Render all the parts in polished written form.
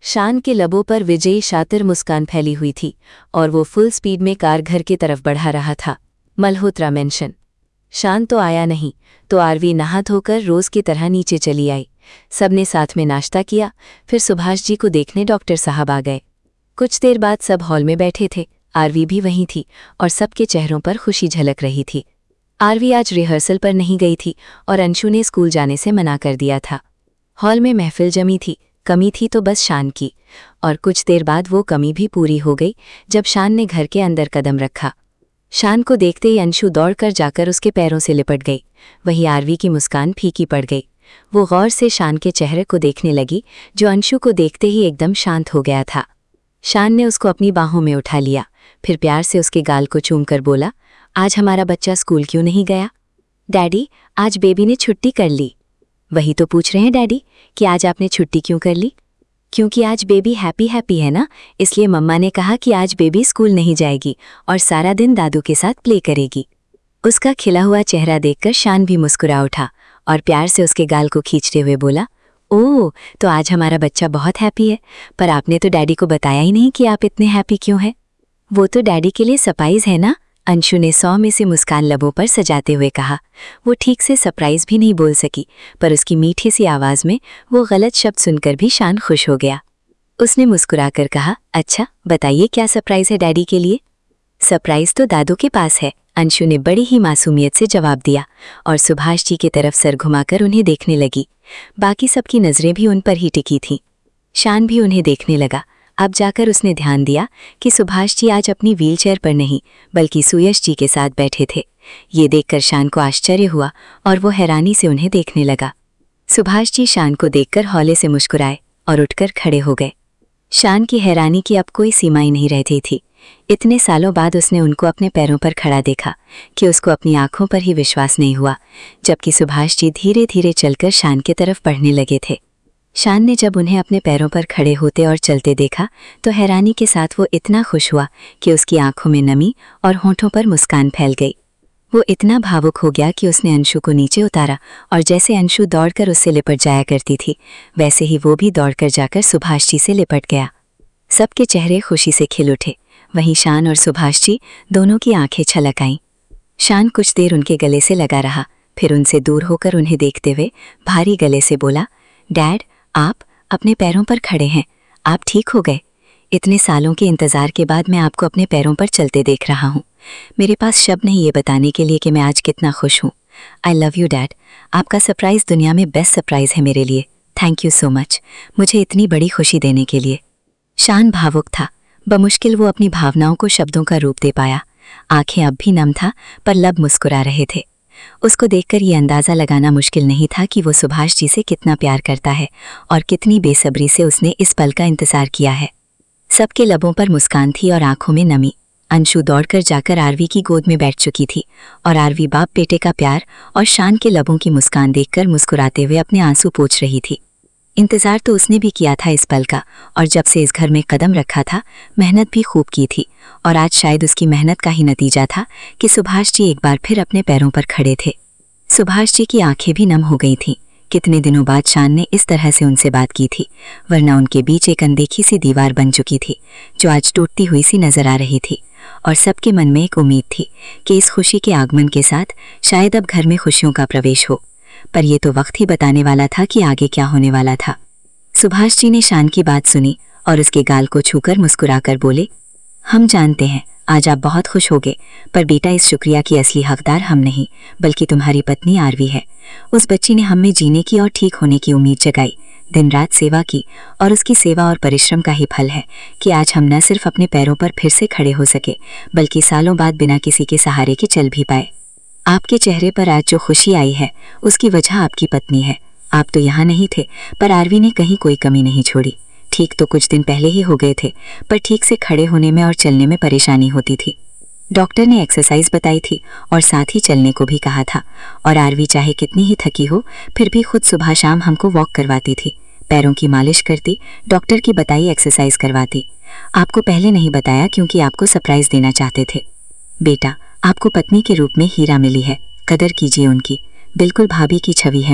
शान के लबों पर विजयी शातिर मुस्कान फैली हुई थी और वो फुल स्पीड में कार घर की तरफ बढ़ा रहा था। मल्होत्रा मेंशन। शान तो आया नहीं तो आरवी नहा धोकर रोज की तरह नीचे चली आई। सबने साथ में नाश्ता किया, फिर सुभाष जी को देखने डॉक्टर साहब आ गए। कुछ देर बाद सब हॉल में बैठे थे। आरवी भी वहीं थी और सबके चेहरों पर खुशी झलक रही थी। आरवी आज रिहर्सल पर नहीं गई थी और अंशु ने स्कूल जाने से मना कर दिया था। हॉल में महफिल जमी थी, कमी थी तो बस शान की, और कुछ देर बाद वो कमी भी पूरी हो गई जब शान ने घर के अंदर कदम रखा। शान को देखते ही अंशु दौड़कर जाकर उसके पैरों से लिपट गई। वही आरवी की मुस्कान फीकी पड़ गई। वो गौर से शान के चेहरे को देखने लगी, जो अंशु को देखते ही एकदम शांत हो गया था। शान ने उसको अपनी बाहों में उठा लिया, फिर प्यार से उसके गाल को चूमकर बोला, आज हमारा बच्चा स्कूल क्यों नहीं गया? डैडी, आज बेबी ने छुट्टी कर ली। वही तो पूछ रहे हैं डैडी कि आज आपने छुट्टी क्यों कर ली? क्योंकि आज बेबी हैप्पी है ना, इसलिए मम्मा ने कहा कि आज बेबी स्कूल नहीं जाएगी और सारा दिन दादू के साथ प्ले करेगी। उसका खिला हुआ चेहरा देखकर शान भी मुस्कुरा उठा और प्यार से उसके गाल को खींचते हुए बोला, ओह, तो आज हमारा बच्चा बहुत हैप्पी है, पर आपने तो डैडी को बताया ही नहीं कि आप इतने हैप्पी क्यों हैं। वो तो डैडी के लिए सरप्राइज है ना, अंशु ने 100 में से मुस्कान लबों पर सजाते हुए कहा। वो ठीक से सरप्राइज भी नहीं बोल सकी, पर उसकी मीठी सी आवाज़ में वो गलत शब्द सुनकर भी शान खुश हो गया। उसने मुस्कुराकर कहा, अच्छा बताइए क्या सरप्राइज है डैडी के लिए? सरप्राइज तो दादू के पास है, अंशु ने बड़ी ही मासूमियत से जवाब दिया और सुभाष जी की तरफ सर घुमाकर उन्हें देखने लगी। बाकी सबकी नज़रें भी उन पर ही टिकी थीं। शान भी उन्हें देखने लगा। अब जाकर उसने ध्यान दिया कि सुभाष जी आज अपनी व्हीलचेयर पर नहीं बल्कि सुयश जी के साथ बैठे थे। ये देखकर शान को आश्चर्य हुआ और वो हैरानी से उन्हें देखने लगा। सुभाष जी शान को देखकर हौले से मुस्कुराए और उठकर खड़े हो गए। शान की हैरानी की अब कोई सीमा ही नहीं रहती थी। इतने सालों बाद उसने उनको अपने पैरों पर खड़ा देखा कि उसको अपनी आंखों पर ही विश्वास नहीं हुआ, जबकि सुभाष जी धीरे धीरे चलकर शान की तरफ बढ़ने लगे थे। शान ने जब उन्हें अपने पैरों पर खड़े होते और चलते देखा तो हैरानी के साथ वो इतना खुश हुआ कि उसकी आंखों में नमी और होंठों पर मुस्कान फैल गई। वो इतना भावुक हो गया कि उसने अंशु को नीचे उतारा और जैसे अंशु दौड़कर उससे लिपट जाया करती थी, वैसे ही वो भी दौड़कर जाकर सुभाष जी से लिपट गया। सबके चेहरे खुशी से खिल उठे। वहीं शान और सुभाष जी दोनों की आंखें छलक आईं। शान कुछ देर उनके गले से लगा रहा, फिर उनसे दूर होकर उन्हें देखते हुए भारी गले से बोला, डैड, आप अपने पैरों पर खड़े हैं, आप ठीक हो गए। इतने सालों के इंतज़ार के बाद मैं आपको अपने पैरों पर चलते देख रहा हूँ। मेरे पास शब्द नहीं ये बताने के लिए कि मैं आज कितना खुश हूँ। I love you dad. आपका सरप्राइज़ दुनिया में बेस्ट सरप्राइज़ है मेरे लिए। थैंक यू सो मच, मुझे इतनी बड़ी खुशी देने के लिए। शान भावुक था। बमुश्किल वो अपनी भावनाओं को शब्दों का रूप दे पाया। आंखें अब भी नम था पर लब मुस्कुरा रहे थे। उसको देखकर ये अंदाज़ा लगाना मुश्किल नहीं था कि वो सुभाष जी से कितना प्यार करता है और कितनी बेसब्री से उसने इस पल का इंतज़ार किया है। सबके लबों पर मुस्कान थी और आंखों में नमी। अंशु दौड़कर जाकर आरवी की गोद में बैठ चुकी थी और आरवी बाप बेटे का प्यार और शान के लबों की मुस्कान देखकर मुस्कुराते हुए अपने आंसू पोंछ रही थी। इंतज़ार तो उसने भी किया था इस पल का, और जब से इस घर में कदम रखा था मेहनत भी खूब की थी, और आज शायद उसकी मेहनत का ही नतीजा था कि सुभाष जी एक बार फिर अपने पैरों पर खड़े थे। सुभाष जी की आंखें भी नम हो गई थीं। कितने दिनों बाद शान ने इस तरह से उनसे बात की थी, वरना उनके बीच एक अनदेखी सी दीवार बन चुकी थी जो आज टूटती हुई सी नजर आ रही थी। और सबके मन में एक उम्मीद थी कि इस खुशी के आगमन के साथ शायद अब घर में खुशियों का प्रवेश हो, पर यह तो वक्त ही बताने वाला था कि आगे क्या होने वाला था। सुभाष जी ने शान की बात सुनी और उसके गाल को छूकर मुस्कुराकर बोले, हम जानते हैं आज आप बहुत खुश होगे, पर बेटा इस शुक्रिया की असली हकदार हम नहीं बल्कि तुम्हारी पत्नी आरवी है। उस बच्ची ने हम में जीने की और ठीक होने की उम्मीद जगाई, दिन रात सेवा की, और उसकी सेवा और परिश्रम का ही फल है कि आज हम न सिर्फ अपने पैरों पर फिर से खड़े हो सके बल्कि सालों बाद बिना किसी के सहारे के चल भी पाए। आपके चेहरे पर आज जो खुशी आई है उसकी वजह आपकी पत्नी है। आप तो यहाँ नहीं थे, पर आरवी ने कहीं कोई कमी नहीं छोड़ी। ठीक तो कुछ दिन पहले ही हो गए थे, पर ठीक से खड़े होने में और चलने में परेशानी होती थी। डॉक्टर ने एक्सरसाइज बताई थी और साथ ही चलने को भी कहा था, और आरवी चाहे कितनी ही थकी हो फिर भी खुद सुबह शाम हमको वॉक करवाती थी, पैरों की मालिश करती, डॉक्टर की बताई एक्सरसाइज करवाती। आपको पहले नहीं बताया क्योंकि आपको सरप्राइज देना चाहते थे। बेटा, आपको पत्नी के रूप में हीरा मिली है, कदर कीजिए उनकी। बिल्कुल भाभी की छवि है वो,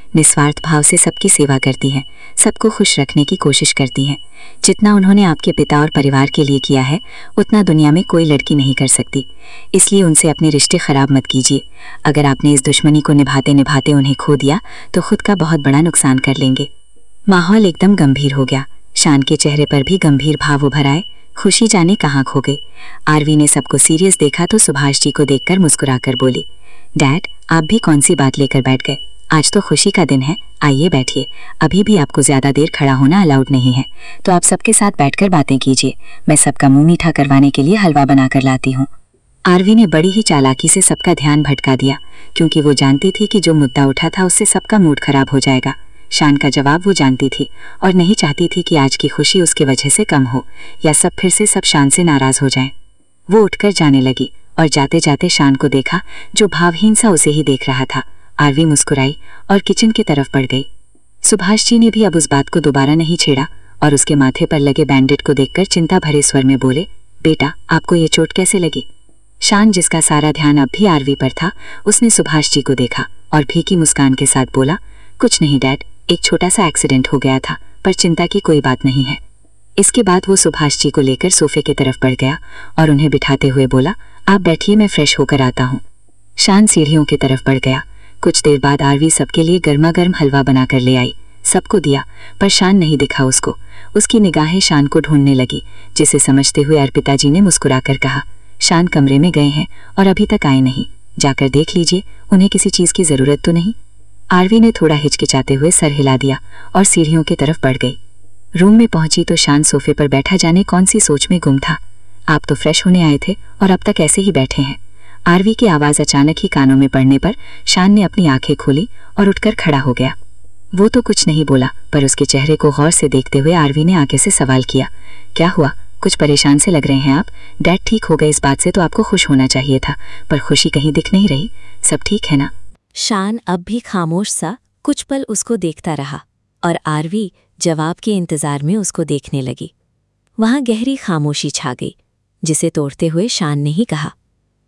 निस्वार्थ भाव से सबकी सेवा करती हैं, सबको खुश रखने की कोशिश करती हैं। जितना उन्होंने आपके पिता और परिवार के लिए किया है उतना दुनिया में कोई लड़की नहीं कर सकती। इसलिए उनसे अपने रिश्ते खराब मत कीजिए। अगर आपने इस दुश्मनी को निभाते निभाते उन्हें खो दिया तो खुद का बहुत बड़ा नुकसान कर लेंगे। माहौल एकदम गंभीर हो गया। शान के चेहरे पर भी गंभीर भाव उभर आए। खुशी जाने कहाँ खो गई। आरवी ने सबको सीरियस देखा तो सुभाष जी को देखकर मुस्कुराकर बोली, डैड आप भी कौन सी बात लेकर बैठ गए? आज तो खुशी का दिन है, आइए बैठिए। अभी भी आपको ज्यादा देर खड़ा होना अलाउड नहीं है, तो आप सबके साथ बैठकर बातें कीजिए। मैं सबका मुंह मीठा करवाने के लिए हलवा बनाकर लाती हूँ। आरवी ने बड़ी ही चालाकी से सबका ध्यान भटका दिया, क्योंकि वो जानती थी कि जो मुद्दा उठा था उससे सबका मूड खराब हो जाएगा। शान का जवाब वो जानती थी और नहीं चाहती थी कि आज की खुशी उसके वजह से कम हो या सब फिर से सब शान से नाराज हो जाएं। वो उठकर जाने लगी और जाते जाते शान को देखा जो भावहीन सा उसे ही देख रहा था। आरवी मुस्कुराई और किचन की तरफ बढ़ गई। सुभाष जी ने भी अब उस बात को दोबारा नहीं छेड़ा और उसके माथे पर लगे बैंडेड को देखकर चिंता भरे स्वर में बोले, बेटा आपको ये चोट कैसे लगी? शान जिसका सारा ध्यान अब भी आरवी पर था, उसने सुभाष जी को देखा और फीकी मुस्कान के साथ बोला, कुछ नहीं डैड, एक छोटा सा एक्सीडेंट हो गया था, पर चिंता की कोई बात नहीं है। इसके बाद वो सुभाष जी को लेकर सोफे की तरफ बढ़ गया और उन्हें बिठाते हुए बोला, आप बैठिए, मैं फ्रेश होकर आता हूँ। शान सीढ़ियों की तरफ बढ़ गया। कुछ देर बाद आरवी सबके लिए गर्मा गर्म हलवा बनाकर ले आई। सबको दिया, पर शान नहीं दिखा उसको। उसकी निगाहें शान को ढूंढने लगी, जिसे समझते हुए अर्पिता जी ने मुस्कुराकर कहा, शान कमरे में गए हैं और अभी तक आए नहीं, जाकर देख लीजिए, उन्हें किसी चीज की जरूरत तो नहीं? आरवी ने थोड़ा हिचकिचाते हुए सर हिला दिया और सीढ़ियों की तरफ बढ़ गई। रूम में पहुंची तो शान सोफे पर बैठा जाने कौन सी सोच में गुम था। आप तो फ्रेश होने आए थे और अब तक ऐसे ही बैठे हैं। आरवी की आवाज अचानक ही कानों में पड़ने पर शान ने अपनी आंखें खोली और उठकर खड़ा हो गया। वो तो कुछ नहीं बोला, पर उसके चेहरे को गौर से देखते हुए आरवी ने आंखें से सवाल किया, क्या हुआ? कुछ परेशान से लग रहे हैं आप। डैड ठीक हो गए इस बात से तो आपको खुश होना चाहिए था, पर खुशी कहीं दिख नहीं रही। सब ठीक है ना? शान अब भी खामोश सा कुछ पल उसको देखता रहा और आरवी जवाब के इंतजार में उसको देखने लगी। वहां गहरी खामोशी छा गई, जिसे तोड़ते हुए शान ने ही कहा,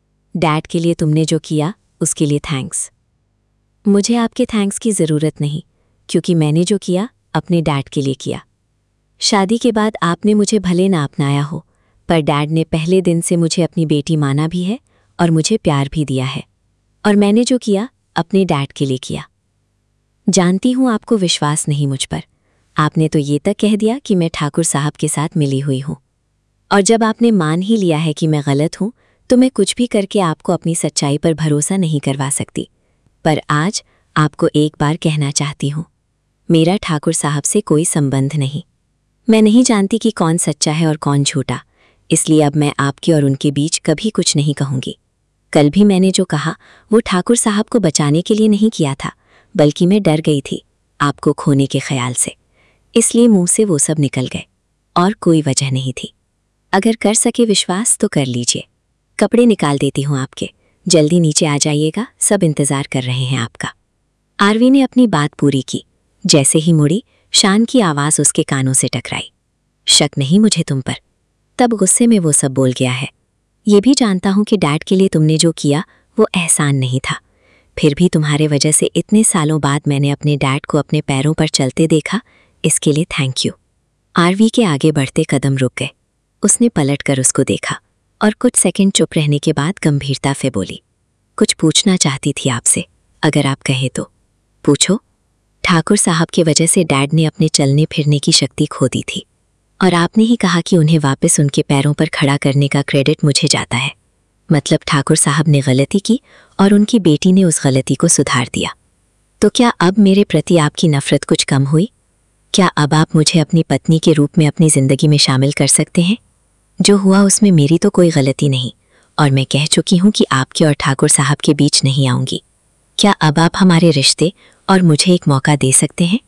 डैड के लिए तुमने जो किया उसके लिए थैंक्स। मुझे आपके थैंक्स की ज़रूरत नहीं, क्योंकि मैंने जो किया अपने डैड के लिए किया। शादी के बाद आपने मुझे भले ना अपनाया हो, पर डैड ने पहले दिन से मुझे अपनी बेटी माना भी है और मुझे प्यार भी दिया है, और मैंने जो किया अपने डैड के लिए किया। जानती हूँ आपको विश्वास नहीं मुझ पर। आपने तो ये तक कह दिया कि मैं ठाकुर साहब के साथ मिली हुई हूँ, और जब आपने मान ही लिया है कि मैं गलत हूँ तो मैं कुछ भी करके आपको अपनी सच्चाई पर भरोसा नहीं करवा सकती। पर आज आपको एक बार कहना चाहती हूँ, मेरा ठाकुर साहब से कोई संबंध नहीं। मैं नहीं जानती कि कौन सच्चा है और कौन झूठा, इसलिए अब मैं आपके और उनके बीच कभी कुछ नहीं कहूँगी। कल भी मैंने जो कहा वो ठाकुर साहब को बचाने के लिए नहीं किया था, बल्कि मैं डर गई थी आपको खोने के ख्याल से, इसलिए मुंह से वो सब निकल गए और कोई वजह नहीं थी। अगर कर सके विश्वास तो कर लीजिए। कपड़े निकाल देती हूँ आपके, जल्दी नीचे आ जाइएगा, सब इंतजार कर रहे हैं आपका। आरवी ने अपनी बात पूरी की। जैसे ही मुड़ी, शान की आवाज़ उसके कानों से टकराई, शक नहीं मुझे तुम पर। तब गुस्से में वो सब बोल गया है। ये भी जानता हूँ कि डैड के लिए तुमने जो किया वो एहसान नहीं था, फिर भी तुम्हारे वजह से इतने सालों बाद मैंने अपने डैड को अपने पैरों पर चलते देखा, इसके लिए थैंक यू। आरवी के आगे बढ़ते कदम रुक गए। उसने पलटकर उसको देखा और कुछ सेकंड चुप रहने के बाद गंभीरता से बोली, कुछ पूछना चाहती थी आपसे, अगर आप कहे तो। पूछो। ठाकुर साहब की वजह से डैड ने अपने चलने फिरने की शक्ति खो दी थी, और आपने ही कहा कि उन्हें वापस उनके पैरों पर खड़ा करने का क्रेडिट मुझे जाता है। मतलब ठाकुर साहब ने गलती की और उनकी बेटी ने उस गलती को सुधार दिया। तो क्या अब मेरे प्रति आपकी नफरत कुछ कम हुई? क्या अब आप मुझे अपनी पत्नी के रूप में अपनी ज़िंदगी में शामिल कर सकते हैं? जो हुआ उसमें मेरी तो कोई गलती नहीं, और मैं कह चुकी हूँ कि आपके और ठाकुर साहब के बीच नहीं आऊँगी। क्या अब आप हमारे रिश्ते और मुझे एक मौका दे सकते हैं?